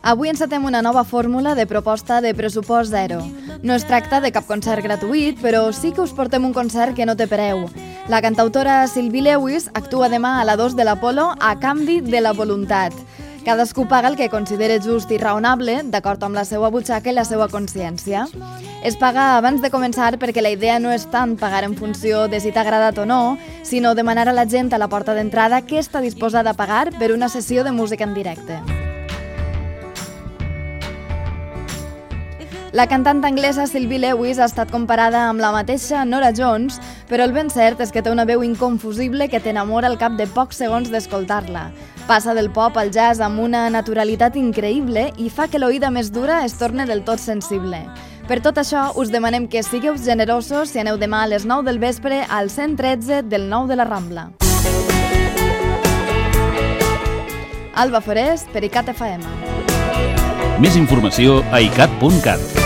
Avui encetem una nova fórmula de proposta de pressupost zero. No es tracta de cap concert gratuït, però sí que us portem un concert que no té preu. La cantautora Sylvie Lewis actua demà a la 2 de l'Apolo a canvi de la voluntat. Cadascú paga el que considere just i raonable, d'acord amb la seva butxaca i la seva consciència. Es paga abans de començar perquè la idea no és tant pagar en funció de si t'ha agradat o no, sinó demanar a la gent a la porta d'entrada què està disposada a pagar per una sessió de música en directe. La cantant anglesa Sylvie Lewis ha estat comparada amb la mateixa Norah Jones, però el ben cert és que té una veu inconfusible que t'enamora al cap de pocs segons d'escoltar-la. Passa del pop al jazz amb una naturalitat increïble i fa que l'oïda més dura es torni del tot sensible. Per tot això, us demanem que sigueu generosos si aneu demà a les 9 del vespre al 113 del 9 de la Rambla. Alba Forés, per ICAT FM. Més informació a icat.cat.